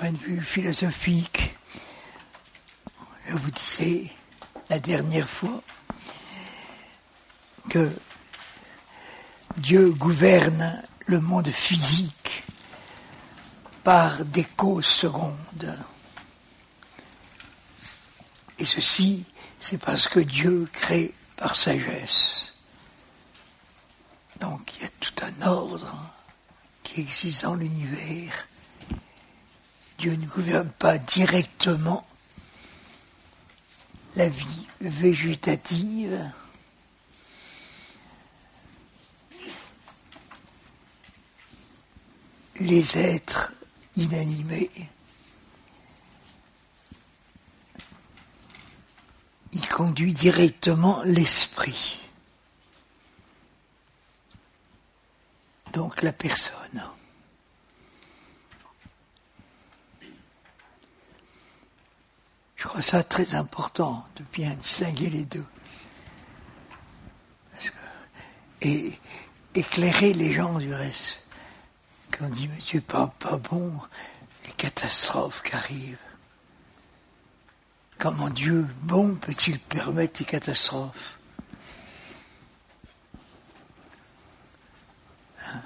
point de vue philosophique, je vous disais la dernière fois que Dieu gouverne le monde physique par des causes secondes. Et ceci, c'est parce que Dieu crée par sagesse. Donc il y a tout un ordre qui existe dans l'univers. Dieu ne gouverne pas directement la vie végétative. Les êtres inanimés. Il conduit directement l'esprit. Donc la personne. Je crois ça très important de bien distinguer les deux. Et éclairer les gens du reste. Quand on dit, mais tu n'es pas bon, les catastrophes qui arrivent. Comment Dieu, bon, peut-il permettre ces catastrophes? Hein?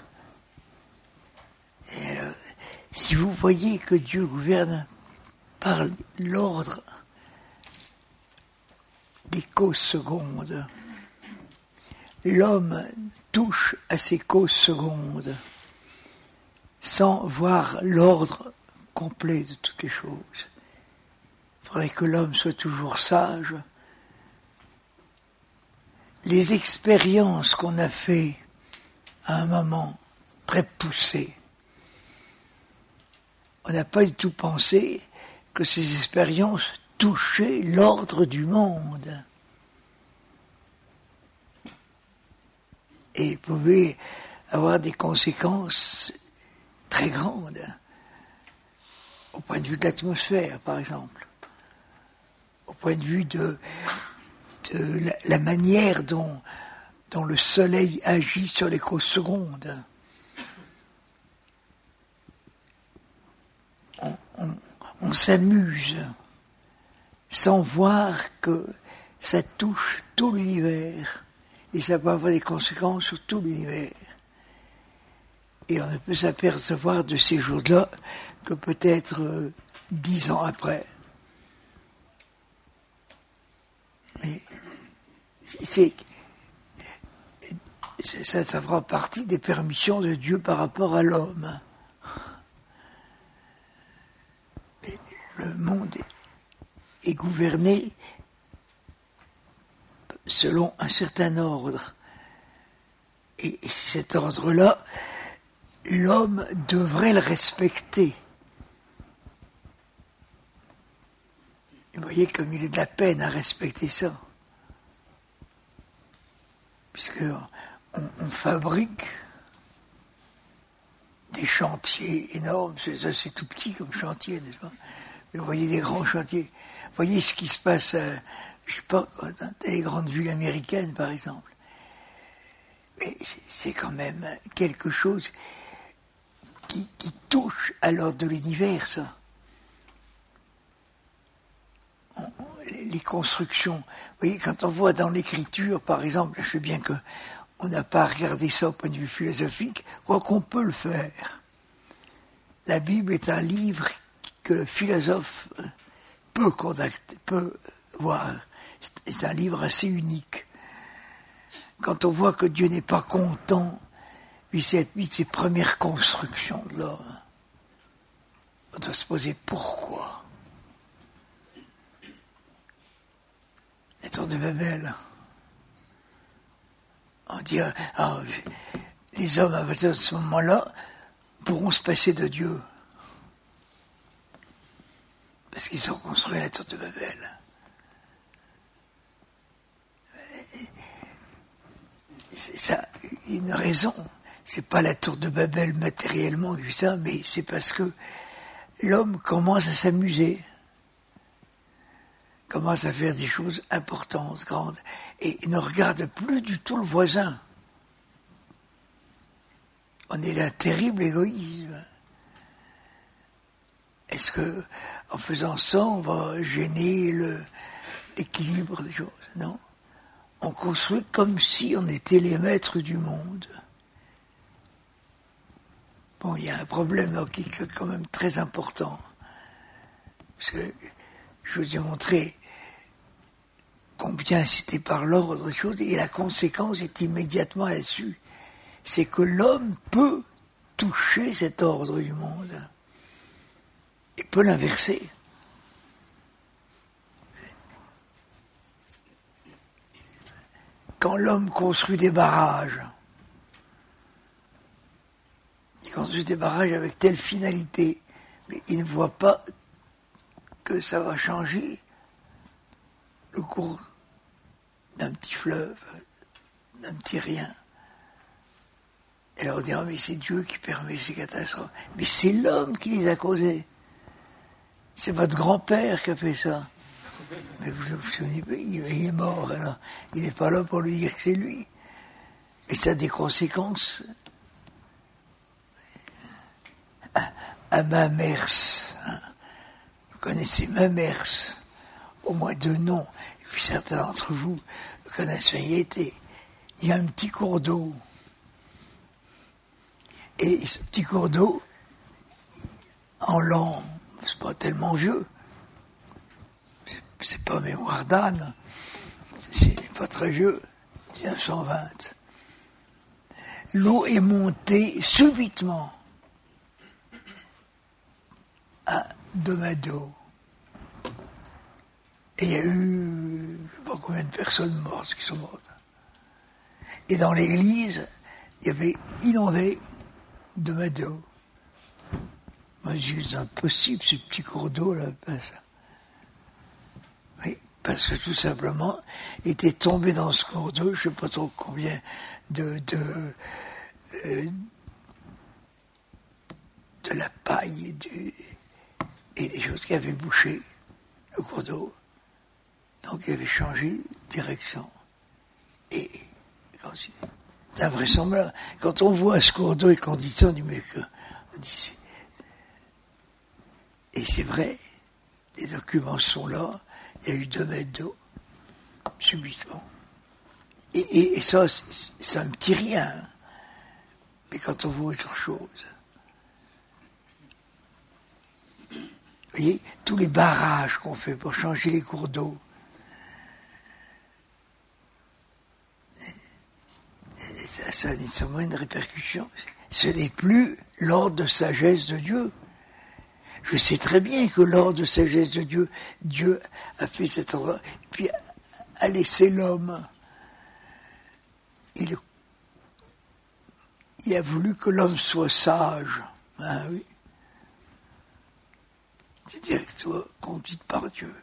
Et alors, si vous voyez que Dieu gouverne par l'ordre des causes secondes, l'homme touche à ces causes secondes sans voir l'ordre complet de toutes les choses. Il faudrait que l'homme soit toujours sage. Les expériences qu'on a fait à un moment très poussé, on n'a pas du tout pensé que ces expériences touchaient l'ordre du monde. Et pouvaient avoir des conséquences très grandes, au point de vue de l'atmosphère, par exemple, au point de vue de la manière dont le soleil agit sur les causes secondes. On s'amuse sans voir que ça touche tout l'univers et ça peut avoir des conséquences sur tout l'univers. Et on ne peut s'apercevoir de ces jours-là que peut-être 10 ans après. Mais ça fera partie des permissions de Dieu par rapport à l'homme. Mais le monde est gouverné selon un certain ordre. Et cet ordre-là, l'homme devrait le respecter. Vous voyez comme il est de la peine à respecter ça. Puisque on fabrique des chantiers énormes, c'est tout petit comme chantier, n'est-ce pas? Mais vous voyez des grands chantiers. Vous voyez ce qui se passe, je sais pas, dans les grandes villes américaines, par exemple. Mais c'est quand même quelque chose qui touche à l'ordre de l'univers, ça. Les constructions. Vous voyez, quand on voit dans l'écriture, par exemple, je sais bien qu'on n'a pas regardé ça au point de vue philosophique, quoi qu'on peut le faire. La Bible est un livre que le philosophe peut voir. C'est un livre assez unique. Quand on voit que Dieu n'est pas content de ses premières constructions de l'homme, on doit se poser pourquoi. La tour de Babel. On dit, les hommes à partir de ce moment-là pourront se passer de Dieu. Parce qu'ils ont construit la tour de Babel. C'est ça, une raison. C'est pas la tour de Babel matériellement vu ça, mais c'est parce que l'homme commence à s'amuser. Commence à faire des choses importantes, grandes, et ne regarde plus du tout le voisin. On est d'un terrible égoïsme. est-ce que en faisant ça, on va gêner l'équilibre des choses? Non. On construit comme si on était les maîtres du monde. Bon, il y a un problème qui est quand même très important. Parce que je vous ai montré combien c'était par l'ordre des choses, et la conséquence est immédiatement là-dessus. C'est que l'homme peut toucher cet ordre du monde. Il peut l'inverser. Quand l'homme construit des barrages, il construit des barrages avec telle finalité, mais il ne voit pas que ça va changer le cours d'un petit fleuve, d'un petit rien. Et là on dira, mais c'est Dieu qui permet ces catastrophes. Mais c'est l'homme qui les a causées. C'est votre grand-père qui a fait ça. Mais vous vous souvenez pas, il est mort, alors il n'est pas là pour lui dire que c'est lui. Et ça a des conséquences. À Mamers, hein. Vous connaissez Mamers, au moins deux noms, et puis certains d'entre vous le connaissent, y été. Il y a un petit cours d'eau. Et ce petit cours d'eau, en l'an, c'est pas tellement vieux, c'est pas mémoire d'âne, c'est pas très vieux, 1920. L'eau est montée subitement à 2 mètres d'eau. Et il y a eu, je ne sais pas combien de personnes mortes qui sont mortes. Et dans l'église, il y avait inondé 2 mètres d'eau. Moi, je dis, c'est impossible, ce petit cours d'eau, là, ça. Oui, parce que tout simplement, il était tombé dans ce cours d'eau, je ne sais pas trop combien de la paille et des choses qui avaient bouché le cours d'eau. Donc il avait changé de direction. Et c'est invraisemblable. Quand on voit ce cours d'eau et qu'on dit ça, on dit, mais que... On dit, et c'est vrai, les documents sont là, il y a eu 2 mètres d'eau, subitement. Et ça, ça ne me dit rien. Mais quand on voit autre chose... Vous voyez, tous les barrages qu'on fait pour changer les cours d'eau, ça a nécessairement une répercussion. Ce n'est plus l'ordre de sagesse de Dieu. Je sais très bien que l'ordre de sagesse de Dieu, Dieu a fait cet ordre, puis a laissé l'homme. Il a voulu que l'homme soit sage. Ah oui. C'est-à-dire qu'il soit conduit par Dieu.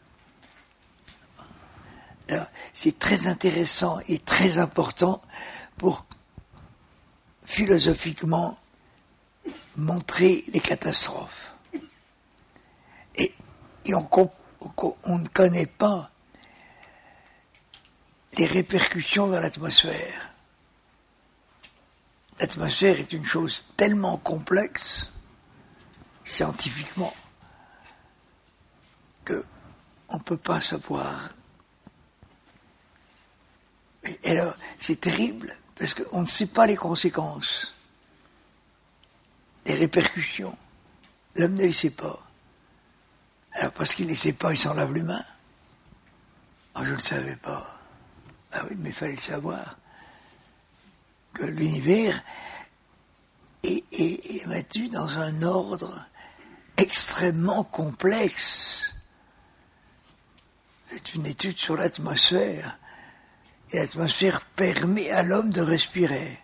Alors, c'est très intéressant et très important pour philosophiquement montrer les catastrophes. Et on ne connaît pas les répercussions dans l'atmosphère. L'atmosphère est une chose tellement complexe, scientifiquement, qu'on ne peut pas savoir. Et alors, c'est terrible, parce qu'on ne sait pas les conséquences, les répercussions. L'homme ne les sait pas. Alors, parce qu'il ne les sait pas, il s'en lave les mains. Oh, je ne le savais pas. Ah oui, mais il fallait le savoir. Que l'univers est battu dans un ordre extrêmement complexe. C'est une étude sur l'atmosphère. Et l'atmosphère permet à l'homme de respirer.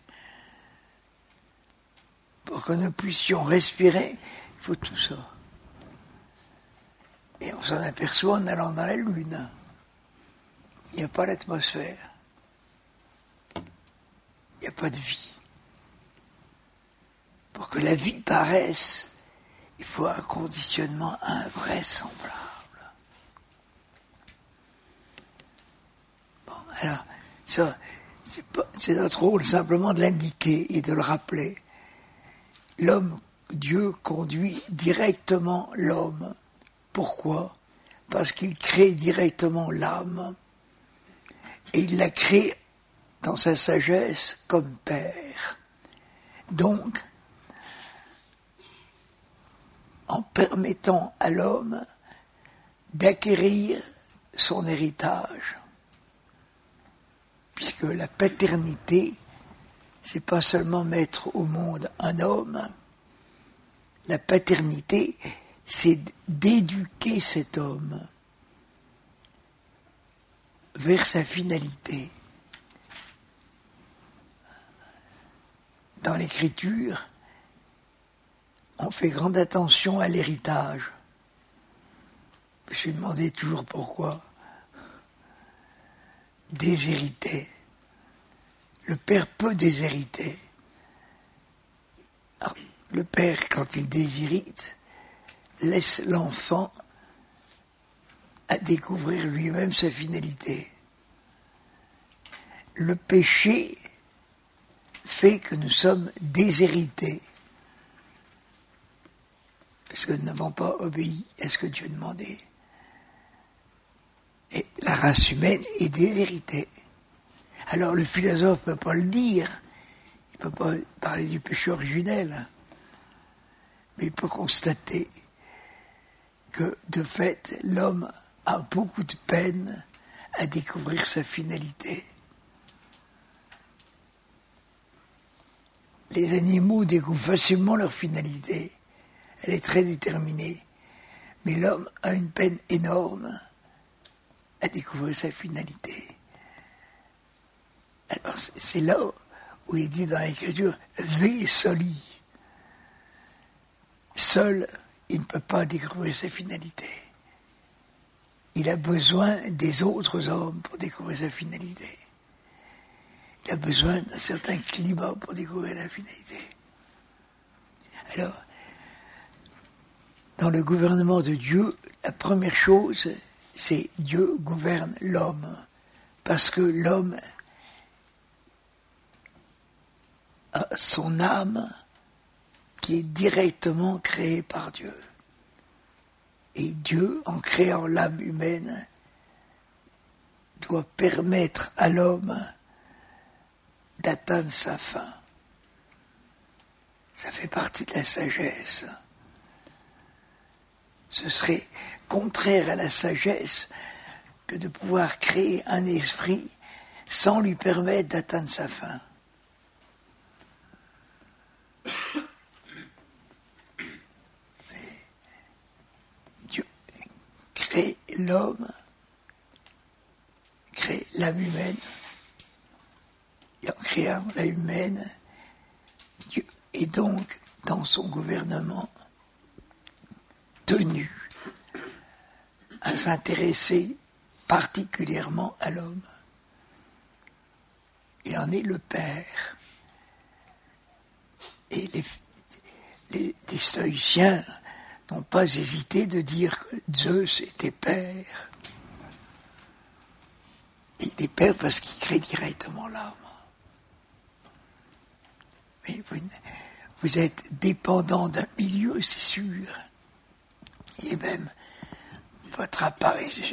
Pour que nous puissions respirer, il faut tout ça. Et on s'en aperçoit en allant dans la Lune. Il n'y a pas l'atmosphère. Il n'y a pas de vie. Pour que la vie paraisse, il faut un conditionnement invraisemblable. Bon, alors, ça, c'est notre rôle simplement de l'indiquer et de le rappeler. L'homme Dieu conduit directement l'homme. Pourquoi ? Parce qu'il crée directement l'âme. Et il la crée dans sa sagesse comme Père. Donc, en permettant à l'homme d'acquérir son héritage. Puisque la paternité, c'est pas seulement mettre au monde un homme, la paternité, c'est d'éduquer cet homme vers sa finalité. Dans l'Écriture, on fait grande attention à l'héritage. Je me suis demandé toujours pourquoi. Déshériter. Le père peut déshériter. Alors, le père, quand il déshérite, laisse l'enfant à découvrir lui-même sa finalité. Le péché fait que nous sommes déshérités. Parce que nous n'avons pas obéi à ce que Dieu demandait. Et la race humaine est déshéritée. Alors le philosophe ne peut pas le dire, il ne peut pas parler du péché originel, mais il peut constater que de fait l'homme a beaucoup de peine à découvrir sa finalité. Les animaux découvrent facilement leur finalité, elle est très déterminée, mais l'homme a une peine énorme à découvrir sa finalité. Alors c'est là où il est dit dans l'Écriture, ve soli. Seul, il ne peut pas découvrir sa finalité. Il a besoin des autres hommes pour découvrir sa finalité. Il a besoin d'un certain climat pour découvrir la finalité. Alors, dans le gouvernement de Dieu, la première chose, c'est Dieu gouverne l'homme. Parce que l'homme a son âme qui est directement créée par Dieu. Et Dieu, en créant l'âme humaine, doit permettre à l'homme d'atteindre sa fin. Ça fait partie de la sagesse. Ce serait contraire à la sagesse que de pouvoir créer un esprit sans lui permettre d'atteindre sa fin. Dieu crée l'homme, crée l'âme humaine, et en créant l'âme humaine, Dieu est donc dans son gouvernement tenu à s'intéresser particulièrement à l'homme. Il en est le père. Et les stoïciens n'ont pas hésité de dire que Zeus était père. Il est père parce qu'il crée directement l'âme. Mais vous êtes dépendant d'un milieu, c'est sûr. Et même votre appareil,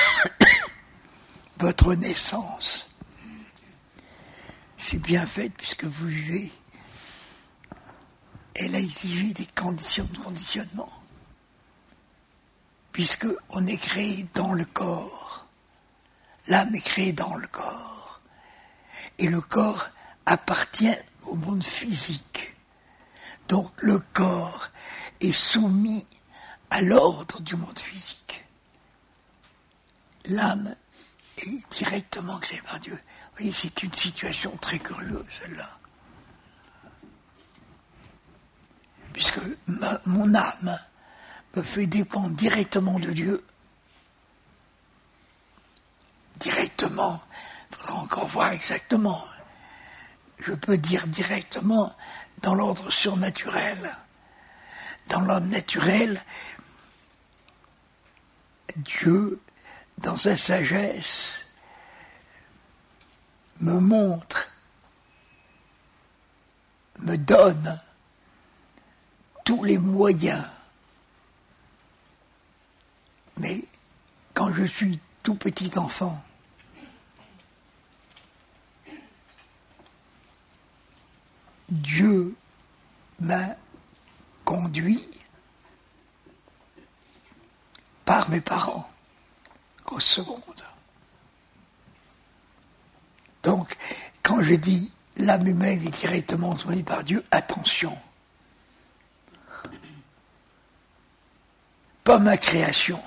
votre naissance, c'est bien fait puisque vous vivez. Elle a exigé des conditions de conditionnement. Puisqu'on est créé dans le corps. L'âme est créée dans le corps. Et le corps appartient au monde physique. Donc le corps est soumis à l'ordre du monde physique. L'âme est directement créée par Dieu. Vous voyez, c'est une situation très curieuse, celle-là. Puisque mon âme me fait dépendre directement de Dieu. Directement, il faudra encore voir exactement. Je peux dire directement dans l'ordre surnaturel. Dans l'ordre naturel, Dieu, dans sa sagesse, me montre, me donne tous les moyens. Mais quand je suis tout petit enfant, Dieu m'a conduit par mes parents, qu'aux secondes. Donc, quand je dis l'âme humaine est directement soumise par Dieu, attention. Pas ma création.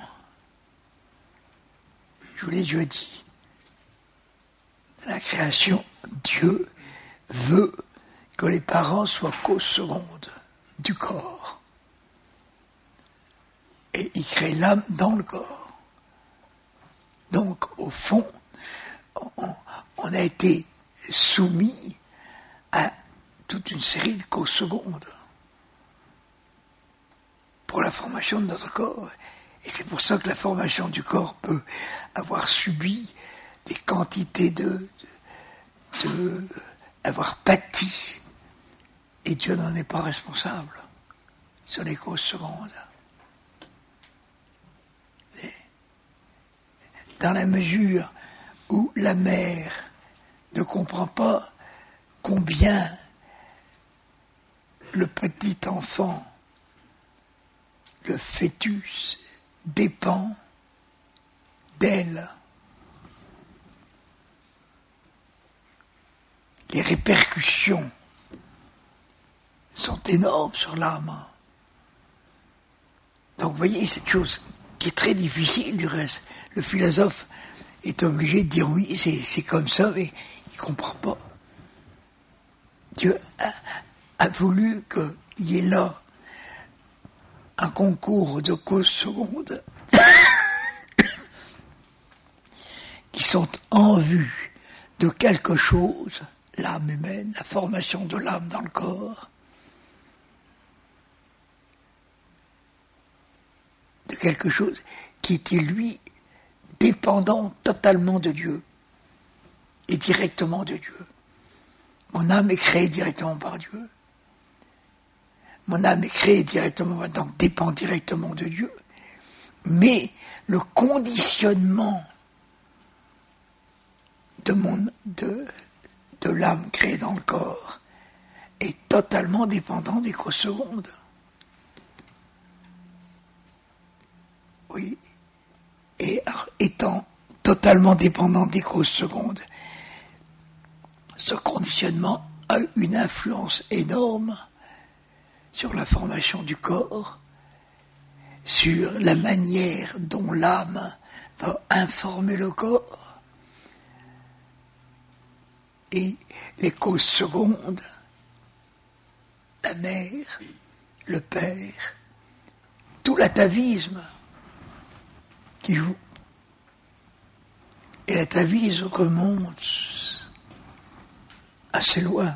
Je vous l'ai déjà dit. La création, Dieu veut que les parents soient qu'aux secondes du corps. Et il crée l'âme dans le corps. Donc, au fond, on a été soumis à toute une série de causes secondes pour la formation de notre corps. Et c'est pour ça que la formation du corps peut avoir subi des quantités avoir pâti. Et Dieu n'en est pas responsable sur les causes secondes. Et dans la mesure où la mère ne comprend pas combien le petit enfant, le fœtus, dépend d'elle. Les répercussions sont énormes sur l'âme. Donc vous voyez, cette chose qui est très difficile du reste. Le philosophe est obligé de dire oui, c'est comme ça, mais il ne comprend pas. Dieu a voulu qu'il y ait là un concours de causes secondes qui sont en vue de quelque chose, l'âme humaine, la formation de l'âme dans le corps, de quelque chose qui était, lui, dépendant totalement de Dieu et directement de Dieu. Mon âme est créée directement par Dieu. Mon âme est créée directement, donc dépend directement de Dieu. Mais le conditionnement de l'âme créée dans le corps est totalement dépendant des causes secondes. Oui. Et étant totalement dépendant des causes secondes, ce conditionnement a une influence énorme sur la formation du corps, sur la manière dont l'âme va informer le corps. Et les causes secondes, la mère, le père, tout l'atavisme qui joue. Et l'atavisme remonte assez loin.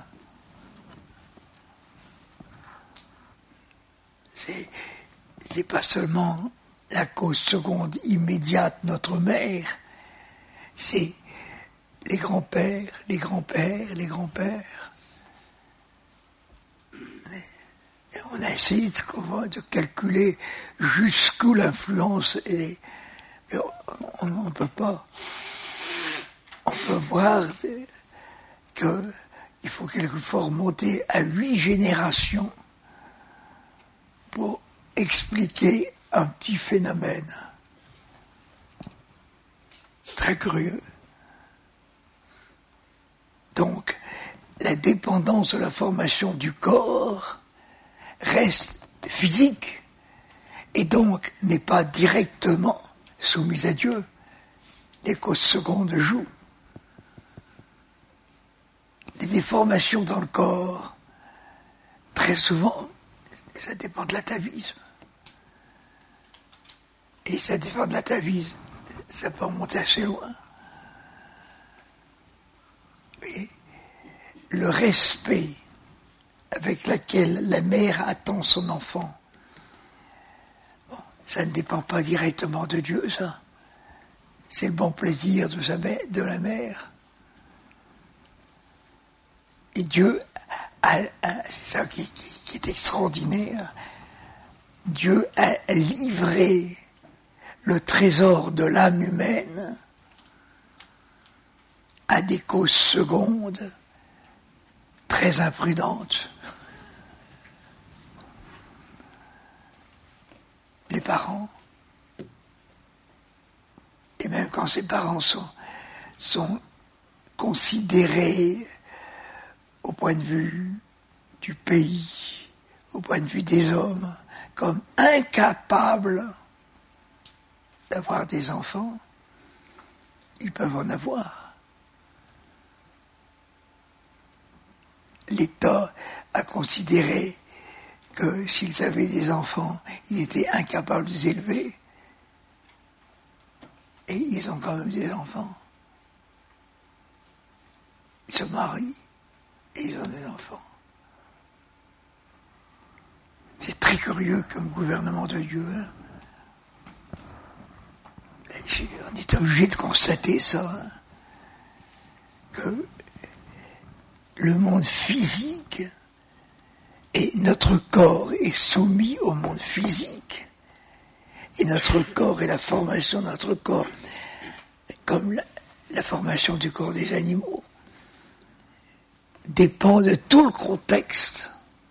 C'est pas seulement la cause seconde immédiate, notre mère, c'est les grands-pères, les grands-pères, les grands-pères. Et on a essayé de calculer jusqu'où l'influence est. Mais on ne peut pas. On peut voir qu'il faut quelquefois remonter à 8 générations pour expliquer un petit phénomène très curieux. Donc, la dépendance de la formation du corps reste physique et donc n'est pas directement soumise à Dieu. Les causes secondes jouent. Les déformations dans le corps, très souvent, ça dépend de l'atavisme. Et ça dépend de l'atavisme. Ça peut remonter assez loin. Et le respect avec lequel la mère attend son enfant, bon, ça ne dépend pas directement de Dieu, ça. C'est le bon plaisir de la mère. Et Dieu, c'est ça qui est extraordinaire, Dieu a livré le trésor de l'âme humaine à des causes secondes très imprudentes. Les parents, et même quand ces parents sont considérés au point de vue du pays, au point de vue des hommes, comme incapables d'avoir des enfants, ils peuvent en avoir. L'État a considéré que s'ils avaient des enfants, ils étaient incapables de les élever, et ils ont quand même des enfants. Ils se marient et ils ont des enfants. C'est très curieux comme gouvernement de Dieu. Hein. On est obligé de constater ça, hein, que le monde physique et notre corps est soumis au monde physique. Et notre corps et la formation de notre corps, comme la formation du corps des animaux, dépend de tout le contexte.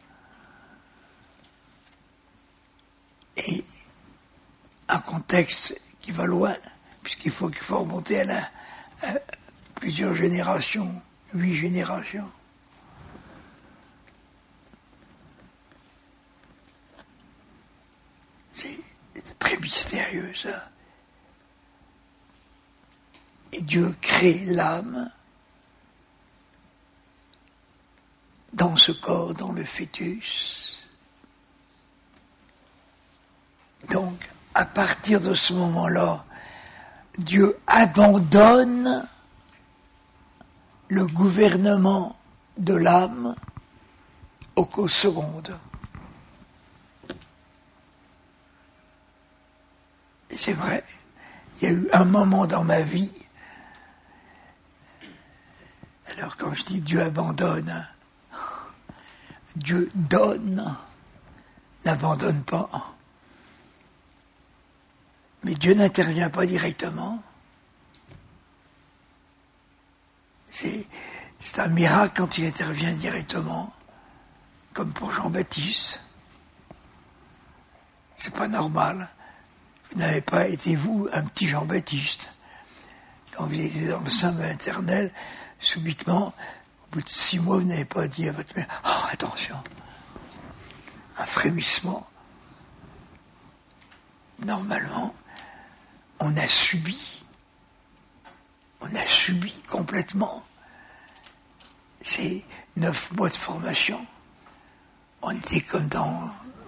Et un contexte qui va loin, puisqu'il faut remonter à plusieurs générations, 8 générations. C'est très mystérieux, ça. Et Dieu crée l'âme dans ce corps, dans le fœtus. Donc, à partir de ce moment-là, Dieu abandonne le gouvernement de l'âme aux causes secondes. Et c'est vrai, il y a eu un moment dans ma vie, alors quand je dis Dieu abandonne, Dieu donne, n'abandonne pas. Mais Dieu n'intervient pas directement. C'est un miracle quand il intervient directement, comme pour Jean-Baptiste. C'est pas normal. Vous n'avez pas été, vous, un petit Jean-Baptiste. Quand vous étiez dans le sein maternel, subitement, au bout de 6 mois, vous n'avez pas dit à votre mère « Oh, attention !» Un frémissement. Normalement, on a subi complètement ces 9 mois de formation. On était comme dans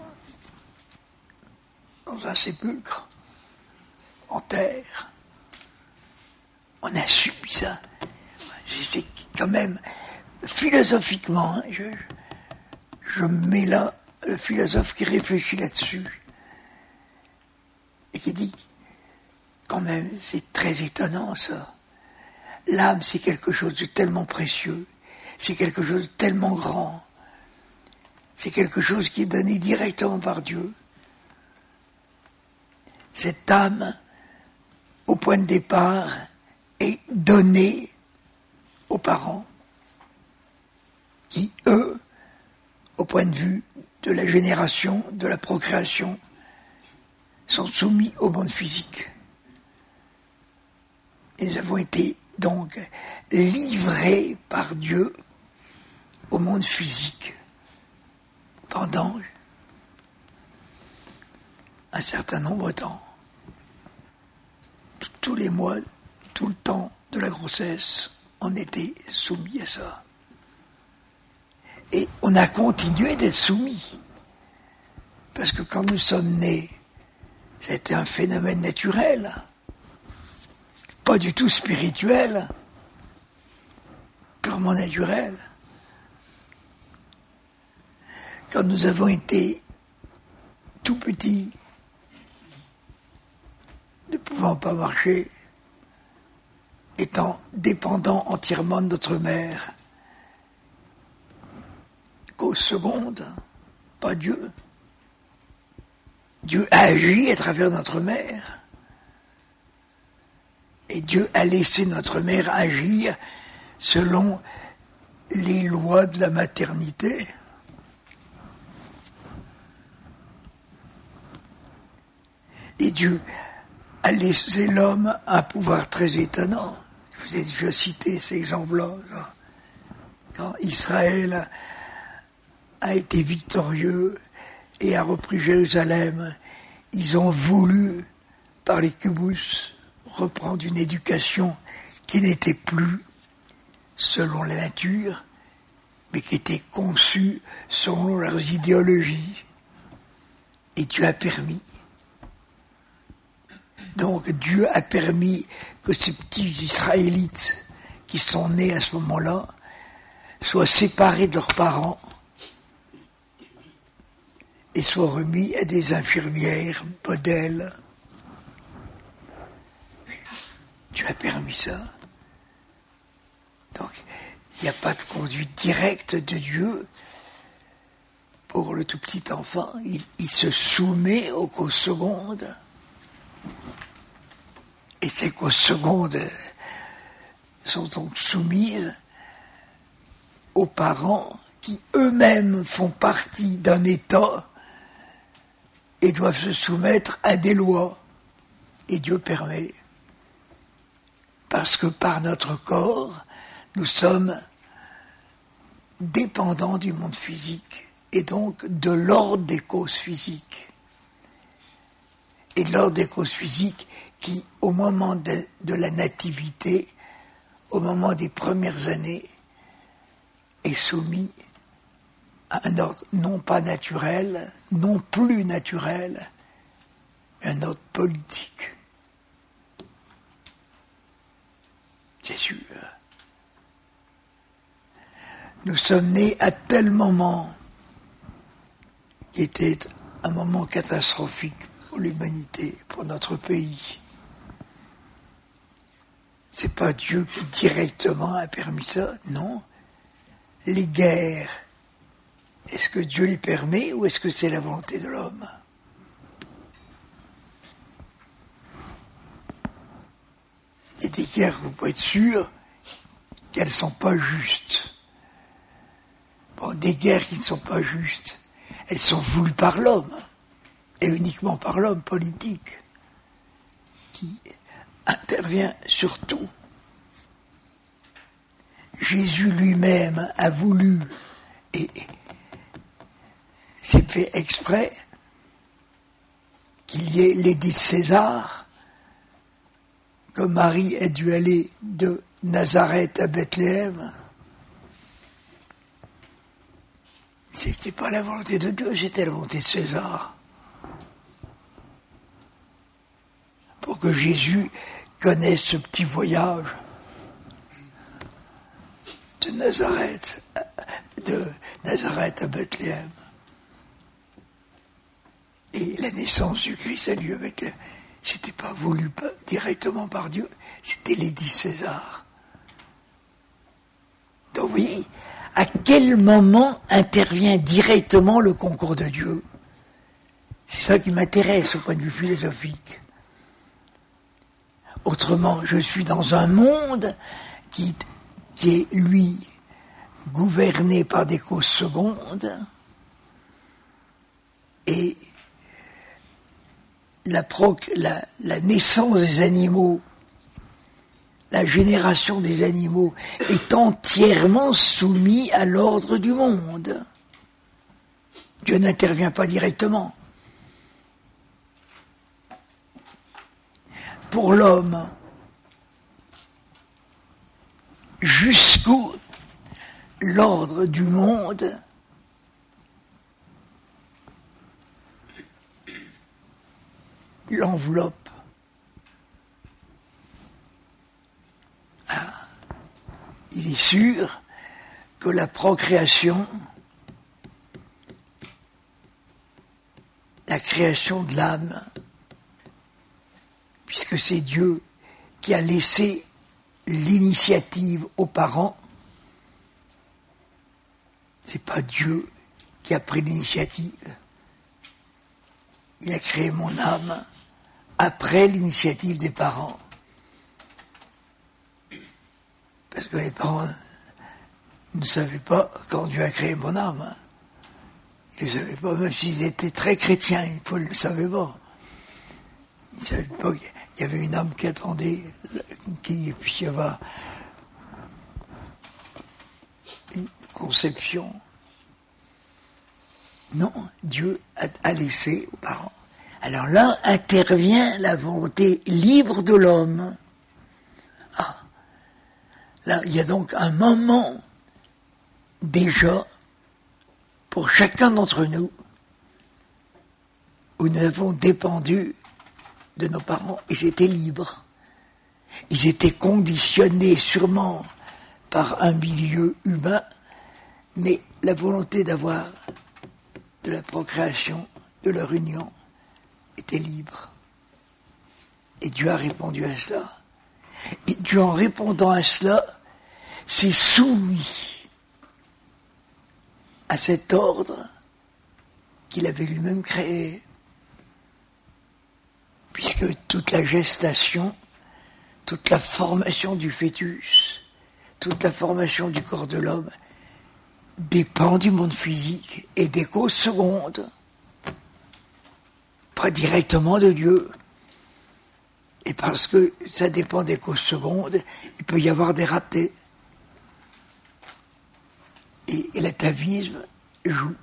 un sépulcre, en terre. On a subi ça. C'est quand même, philosophiquement, je mets là le philosophe qui réfléchit là-dessus et qui dit, quand même, c'est très étonnant ça. L'âme, c'est quelque chose de tellement précieux, c'est quelque chose de tellement grand, c'est quelque chose qui est donné directement par Dieu. Cette âme, au point de départ, est donnée aux parents, qui, eux, au point de vue de la génération, de la procréation, sont soumis au monde physique. Et nous avons été donc livrés par Dieu au monde physique pendant un certain nombre de temps. Tous les mois, tout le temps de la grossesse, on était soumis à ça. Et on a continué d'être soumis. Parce que quand nous sommes nés, c'était un phénomène naturel, pas du tout spirituel, purement naturel. Quand nous avons été tout petits, ne pouvant pas marcher, étant dépendants entièrement de notre mère, cause seconde, pas Dieu. Dieu a agi à travers notre mère. Et Dieu a laissé notre mère agir selon les lois de la maternité. Et Dieu a laissé l'homme un pouvoir très étonnant. Je vous ai déjà cité ces exemples-là. Quand Israël a été victorieux et a repris Jérusalem, ils ont voulu, par les kibbutz, reprendre une éducation qui n'était plus selon la nature, mais qui était conçue selon leurs idéologies. Et Dieu a permis. Donc Dieu a permis que ces petits Israélites qui sont nés à ce moment-là soient séparés de leurs parents et soient remis à des infirmières modèles. Dieu a permis ça. Donc il n'y a pas de conduite directe de Dieu pour le tout petit enfant. Il se soumet aux causes secondes. Et ces causes secondes sont donc soumises aux parents qui eux-mêmes font partie d'un État et doivent se soumettre à des lois. Et Dieu permet. Parce que par notre corps, nous sommes dépendants du monde physique et donc de l'ordre des causes physiques. Et de l'ordre des causes physiques qui, au moment de la nativité, au moment des premières années, est soumis à un ordre non pas naturel, non plus naturel, mais un ordre politique. C'est sûr. Nous sommes nés à tel moment qui était un moment catastrophique pour l'humanité, pour notre pays. C'est pas Dieu qui directement a permis ça, non. Les guerres, est-ce que Dieu les permet ou est-ce que c'est la volonté de l'homme? Il y a des guerres, vous pouvez être sûr qu'elles ne sont pas justes. Bon, des guerres qui ne sont pas justes, elles sont voulues par l'homme, et uniquement par l'homme politique, qui intervient sur tout. Jésus lui-même a voulu, et c'est fait exprès, qu'il y ait l'édit de César, que Marie ait dû aller de Nazareth à Bethléem. C'était pas la volonté de Dieu, c'était la volonté de César. Pour que Jésus connaisse ce petit voyage de Nazareth à Bethléem. Et la naissance du Christ a lieu avec... C'était pas voulu directement par Dieu, c'était l'édit César. Donc vous voyez, à quel moment intervient directement le concours de Dieu? C'est ça qui m'intéresse au point de vue philosophique. Autrement, je suis dans un monde qui est, lui, gouverné par des causes secondes, et la naissance des animaux, la génération des animaux est entièrement soumise à l'ordre du monde. Dieu n'intervient pas directement. Pour l'homme, jusqu'où l'ordre du monde l'enveloppe. Il est sûr que la procréation, la création de l'âme, puisque c'est Dieu qui a laissé l'initiative aux parents, c'est pas Dieu qui a pris l'initiative. il a créé mon âme après l'initiative des parents. Parce que les parents ne savaient pas quand Dieu a créé mon âme. Ils ne le savaient pas, même s'ils étaient très chrétiens, ils ne le savaient pas. Ils ne savaient pas qu'il y avait une âme qui attendait qu'il puisse y avoir une conception. Non, Dieu a laissé aux parents. Alors là intervient la volonté libre de l'homme. Ah, là, il y a donc un moment déjà pour chacun d'entre nous où nous avons dépendu de nos parents et j'étais libre. Ils étaient conditionnés sûrement par un milieu humain, mais la volonté d'avoir de la procréation, de leur union, était libre. Et Dieu a répondu à cela. Et Dieu, en répondant à cela, s'est soumis à cet ordre qu'il avait lui-même créé. Puisque toute la gestation, toute la formation du fœtus, toute la formation du corps de l'homme dépend du monde physique et des causes secondes, pas directement de Dieu. Et parce que ça dépend des causes secondes, il peut y avoir des ratés. Et l'atavisme joue.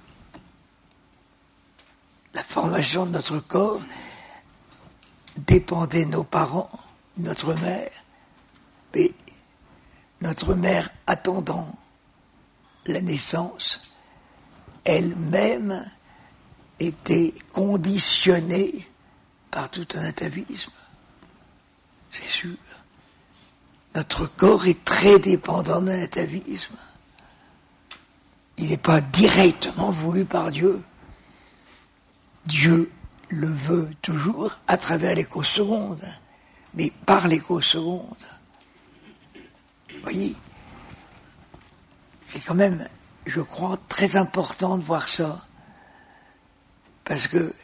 La formation de notre corps dépendait de nos parents, notre mère, mais notre mère attendant la naissance, elle-même était conditionnée par tout un atavisme. C'est sûr. Notre corps est très dépendant d'un atavisme. Il n'est pas directement voulu par Dieu. Dieu le veut toujours à travers les causes secondes, mais par les causes secondes. Vous voyez, c'est quand même, je crois, très important de voir ça. Parce que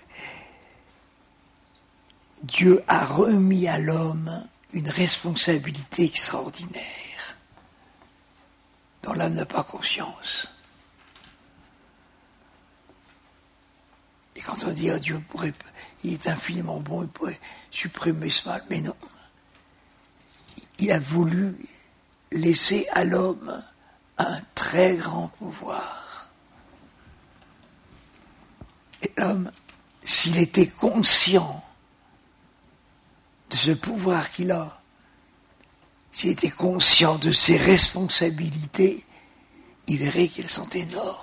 Dieu a remis à l'homme une responsabilité extraordinaire dont l'homme n'a pas conscience. Et quand on dit, oh, Dieu pourrait, il est infiniment bon, il pourrait supprimer ce mal, mais non. Il a voulu laisser à l'homme un très grand pouvoir. Et l'homme, s'il était conscient de ce pouvoir qu'il a, s'il était conscient de ses responsabilités, il verrait qu'elles sont énormes.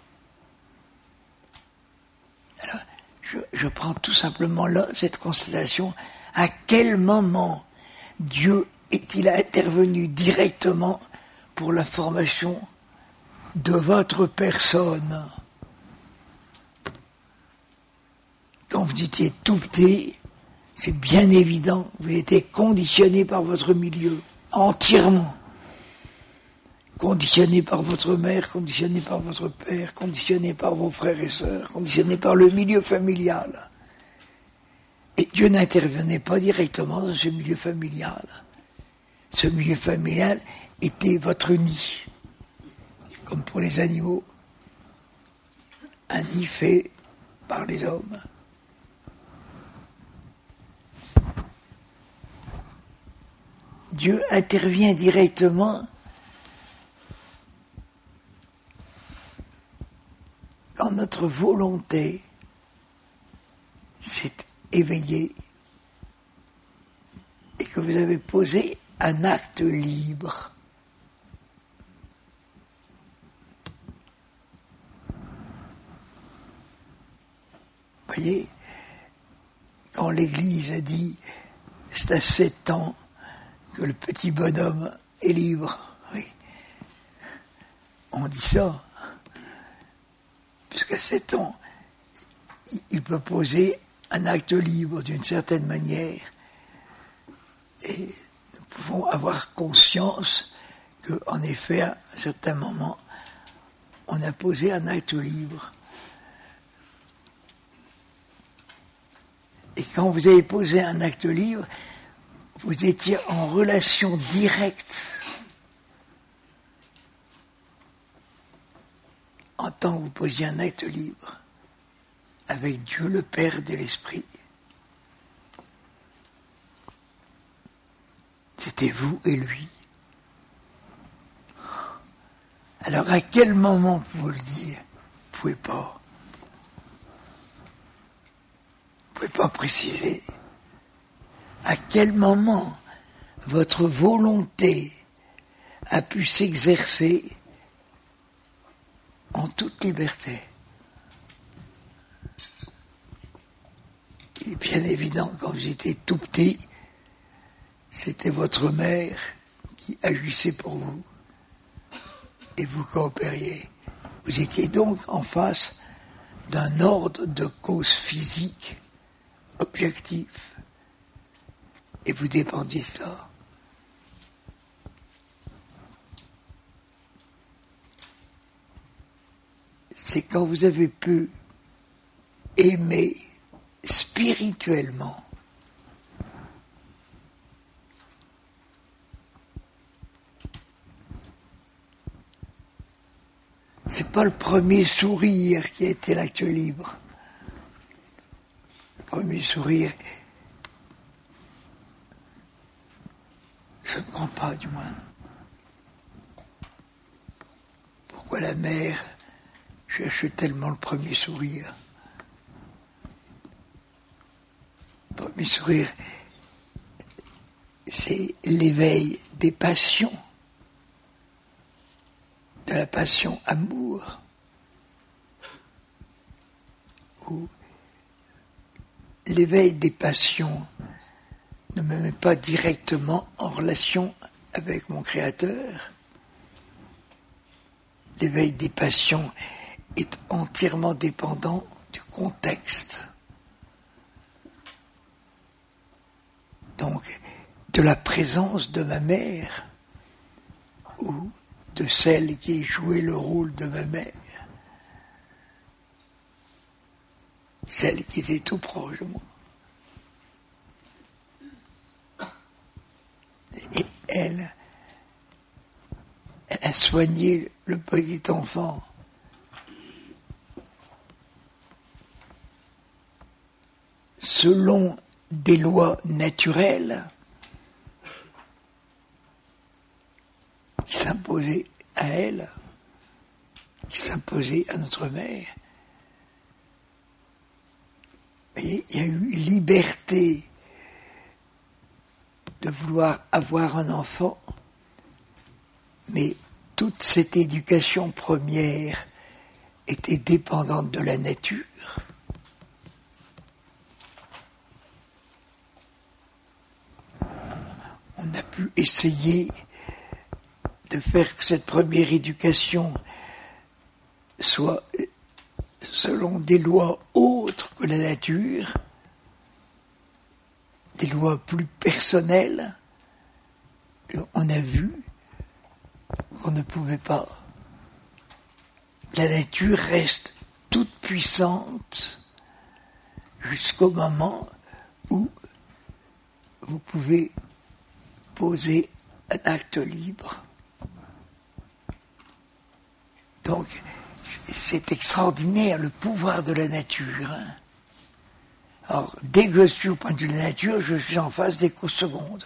Alors, je prends tout simplement là cette constatation. À quel moment Dieu est-il intervenu directement pour la formation de votre personne? Quand vous étiez tout petit, c'est bien évident, vous étiez conditionné par votre milieu, entièrement. Conditionné par votre mère, conditionné par votre père, conditionné par vos frères et sœurs, conditionné par le milieu familial. Et Dieu n'intervenait pas directement dans ce milieu familial. Ce milieu familial était votre nid, comme pour les animaux. Un nid fait par les hommes. Dieu intervient directement quand notre volonté s'est éveillée et que vous avez posé un acte libre. Vous voyez, quand l'Église a dit « c'est à 7 ans que le petit bonhomme est libre », oui, on dit ça, puisqu'à 7 ans, il peut poser un acte libre d'une certaine manière. Et nous pouvons avoir conscience qu'en effet, à un certain moment, on a posé un acte libre. Et quand vous avez posé un acte libre, vous étiez en relation directe, en tant que vous posiez un acte libre, avec Dieu le Père de l'Esprit. C'était vous et lui. Alors à quel moment vous le dire? Vous pouvez pas. Vous pouvez pas préciser. À quel moment votre volonté a pu s'exercer en toute liberté? Il est bien évident, quand vous étiez tout petit, c'était votre mère qui agissait pour vous et vous coopériez. Vous étiez donc en face d'un ordre de cause physique objectif et vous dépendiez de ça. C'est quand vous avez pu aimer spirituellement c'est pas le premier sourire qui a été l'acte libre. Le premier sourire, je ne crois pas du moins. Pourquoi la mère cherche tellement le premier sourire? Le premier sourire, c'est l'éveil des passions, de la passion amour, où l'éveil des passions ne me met pas directement en relation avec mon Créateur. L'éveil des passions est entièrement dépendant du contexte. Donc, de la présence de ma mère, ou de celle qui jouait le rôle de ma mère, celle qui était tout proche de moi. Et elle a soigné le petit enfant. Selon des lois naturelles qui s'imposaient à elle, qui s'imposaient à notre mère. Et il y a eu liberté de vouloir avoir un enfant, mais toute cette éducation première était dépendante de la nature. On a pu essayer de faire que cette première éducation soit selon des lois autres que la nature, des lois plus personnelles. On a vu qu'on ne pouvait pas. La nature reste toute puissante jusqu'au moment où vous pouvez poser un acte libre. Donc, c'est extraordinaire le pouvoir de la nature. Alors, dès que je suis au point de vue de la nature, je suis en face des causes secondes.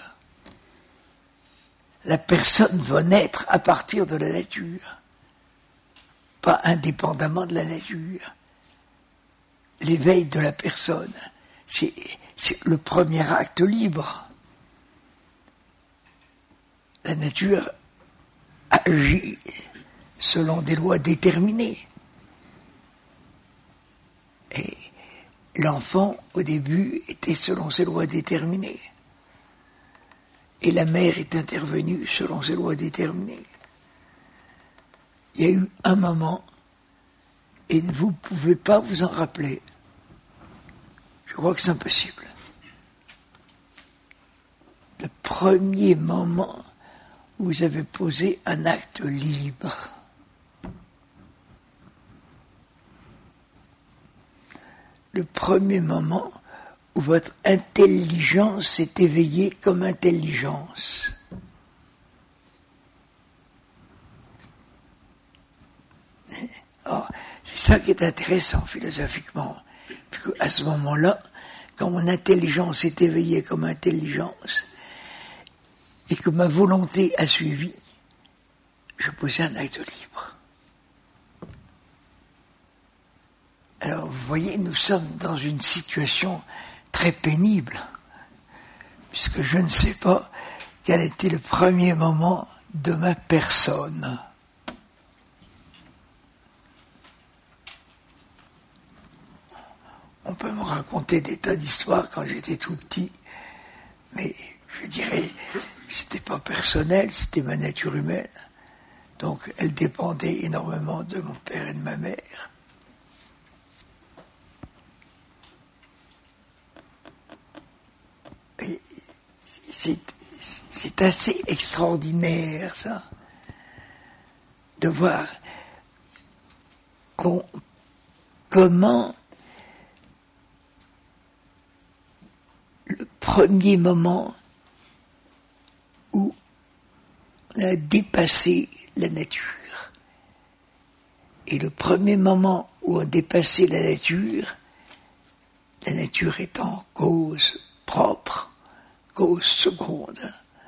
La personne va naître à partir de la nature, pas indépendamment de la nature. L'éveil de la personne, c'est le premier acte libre. La nature agit selon des lois déterminées. Et l'enfant, au début, était selon ces lois déterminées. Et la mère est intervenue selon ces lois déterminées. Il y a eu un moment, et vous ne pouvez pas vous en rappeler. Je crois que c'est impossible. Le premier moment où vous avez posé un acte libre. Le premier moment où votre intelligence s'est éveillée comme intelligence. Alors, c'est ça qui est intéressant philosophiquement, puisque à ce moment-là, quand mon intelligence s'est éveillée comme intelligence, et que ma volonté a suivi, je posais un acte libre. Alors, vous voyez, nous sommes dans une situation très pénible, puisque je ne sais pas quel était le premier moment de ma personne. On peut me raconter des tas d'histoires quand j'étais tout petit, mais je dirais, c'était pas personnel, c'était ma nature humaine. Donc, elle dépendait énormément de mon père et de ma mère. Et c'est assez extraordinaire, ça, de voir comment le premier moment où on a dépassé la nature, et le premier moment où on a dépassé la nature étant cause propre, cause seconde,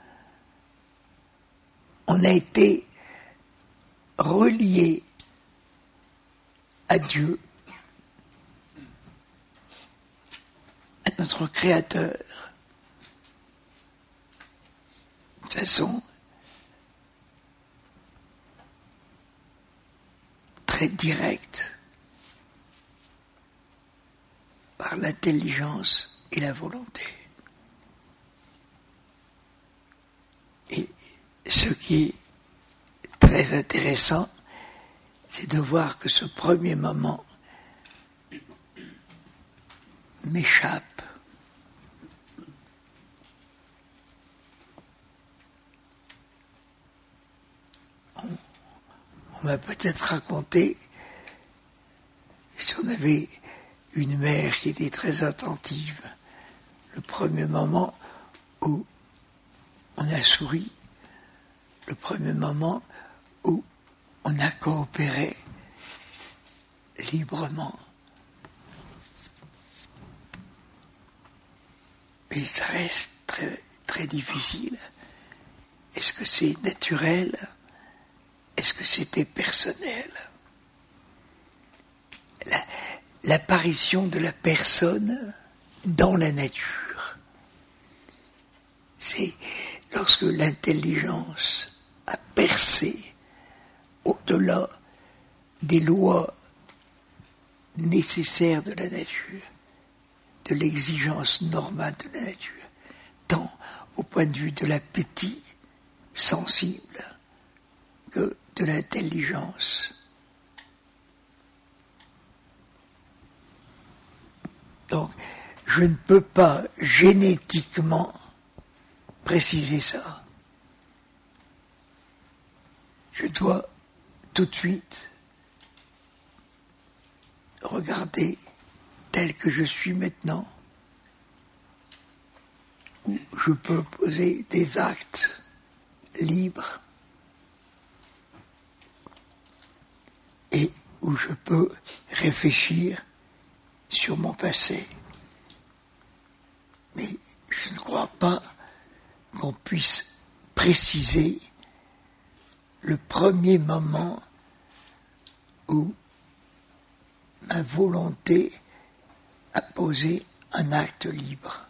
on a été relié à Dieu, à notre Créateur, de façon très directe, par l'intelligence et la volonté. Et ce qui est très intéressant, c'est de voir que ce premier moment m'échappe. On m'a peut-être raconté, si on avait une mère qui était très attentive, le premier moment où on a souri, le premier moment où on a coopéré librement. Mais ça reste très, très difficile. Est-ce que c'est naturel? Est-ce que c'était personnel? L'apparition de la personne dans la nature, c'est lorsque l'intelligence a percé au-delà des lois nécessaires de la nature, de l'exigence normale de la nature, tant au point de vue de l'appétit sensible que de l'intelligence. Donc, je ne peux pas génétiquement préciser ça. Je dois tout de suite regarder tel que je suis maintenant, où je peux poser des actes libres et où je peux réfléchir sur mon passé. Mais je ne crois pas qu'on puisse préciser le premier moment où ma volonté a posé un acte libre,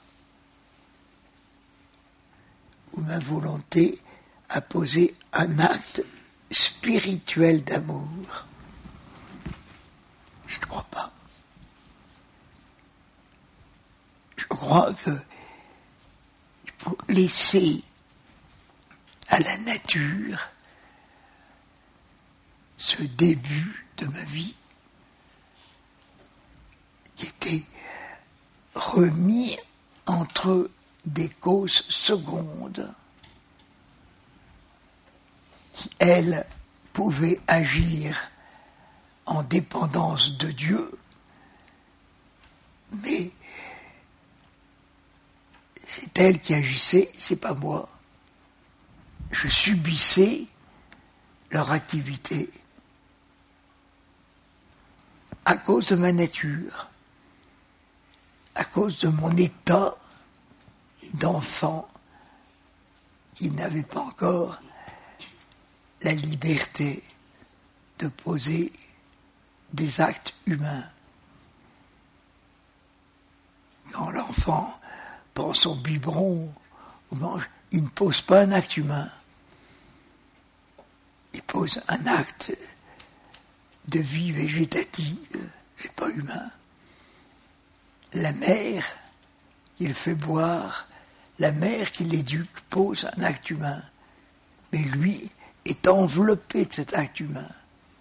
où ma volonté a posé un acte spirituel d'amour. Je ne crois pas. Je crois que pour laisser à la nature ce début de ma vie qui était remis entre des causes secondes qui, elles, pouvaient agir en dépendance de Dieu, mais C'est elle qui agissait, c'est pas moi. Je subissais leur activité à cause de ma nature, à cause de mon état d'enfant qui n'avait pas encore la liberté de poser des actes humains. Quand l'enfant prend son biberon ou mange, il ne pose pas un acte humain. Il pose un acte de vie végétative, c'est pas humain. La mère qu'il fait boire, la mère qui l'éduque pose un acte humain. Mais lui est enveloppé de cet acte humain.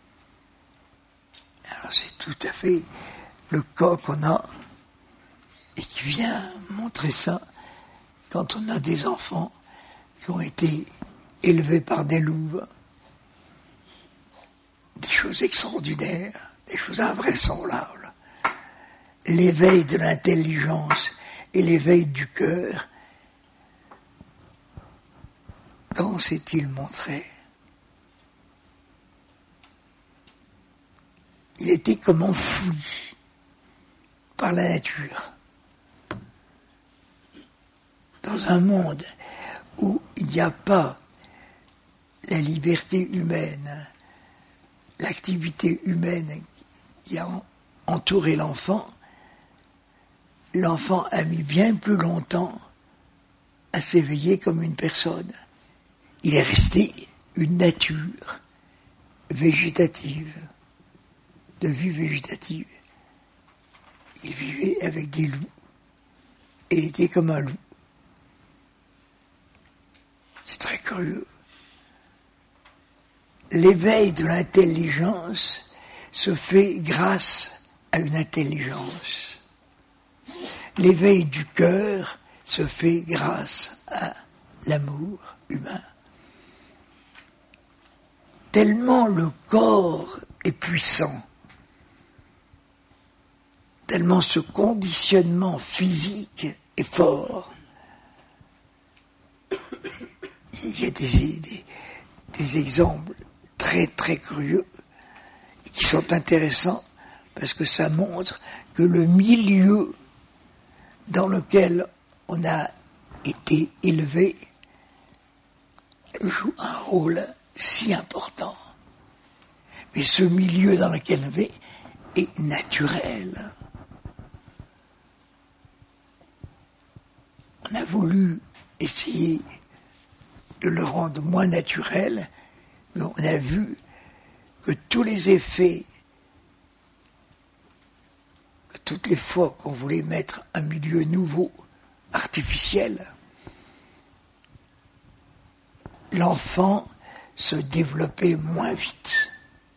Alors c'est tout à fait le cas qu'on a et qui vient montrer ça quand on a des enfants qui ont été élevés par des louves. Des choses extraordinaires, des choses invraisemblables. L'éveil de l'intelligence et l'éveil du cœur, quand s'est-il montré? Il était comme enfoui par la nature. Dans un monde où il n'y a pas la liberté humaine, l'activité humaine qui a entouré l'enfant, l'enfant a mis bien plus longtemps à s'éveiller comme une personne. Il est resté une nature végétative, de vie végétative. Il vivait avec des loups. Et il était comme un loup. C'est très curieux. L'éveil de l'intelligence se fait grâce à une intelligence. L'éveil du cœur se fait grâce à l'amour humain. Tellement le corps est puissant, tellement ce conditionnement physique est fort. Il y a des exemples très très curieux qui sont intéressants parce que ça montre que le milieu dans lequel on a été élevé joue un rôle si important. Mais ce milieu dans lequel on est naturel. On a voulu essayer de le rendre moins naturel, mais on a vu que tous les effets, que toutes les fois qu'on voulait mettre un milieu nouveau, artificiel, l'enfant se développait moins vite.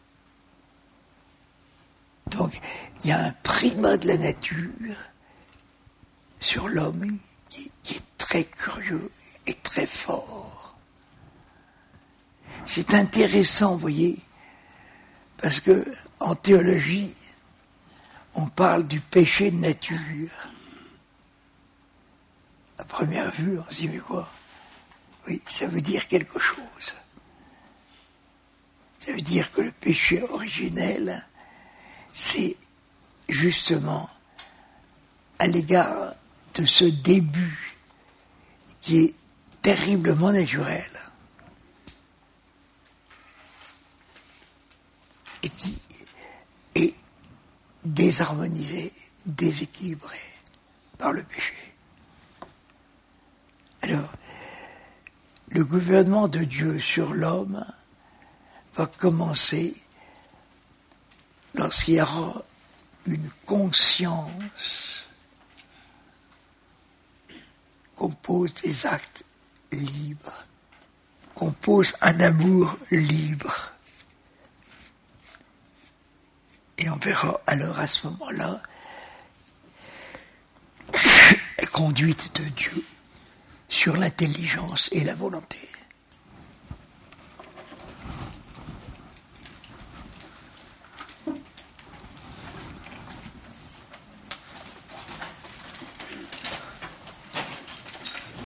Donc, il y a un primat de la nature sur l'homme qui est très curieux et très fort. C'est intéressant, vous voyez, parce que en théologie, on parle du péché de nature. À première vue, on se dit, mais quoi? Oui, ça veut dire quelque chose. Ça veut dire que le péché originel, c'est justement à l'égard de ce début qui est terriblement naturel et qui est désharmonisé, déséquilibré par le péché. Alors, le gouvernement de Dieu sur l'homme va commencer lorsqu'il y aura une conscience qu'on pose des actes libres, qu'on pose un amour libre. Et on verra alors à ce moment-là la conduite de Dieu sur l'intelligence et la volonté.